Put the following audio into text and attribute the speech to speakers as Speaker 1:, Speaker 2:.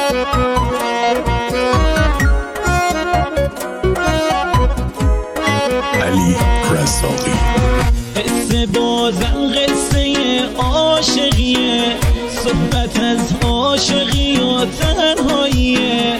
Speaker 1: علی رزاقی.
Speaker 2: قصه بازم قصه عاشقیه، صحبت از عاشقی و تنهاییه.